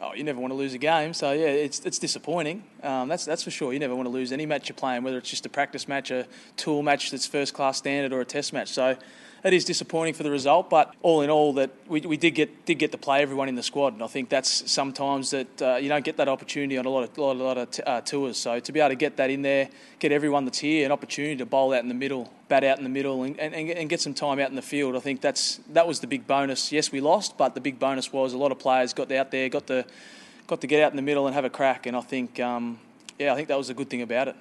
Oh, you never want to lose a game, so yeah, it's disappointing. That's for sure. You never want to lose any match you're playing, whether it's just a practice match, a tool match that's first class standard, or a test match. So it is disappointing for the result, but all in all, that we did get to play everyone in the squad, and I think that's sometimes that you don't get that opportunity on a lot of tours. So to be able to get that in there, get everyone that's here an opportunity to bowl out in the middle, bat out in the middle, and get some time out in the field, I think that was the big bonus. Yes, we lost, but the big bonus was a lot of players got out there, got to get out in the middle and have a crack, and I think I think that was a good thing about it.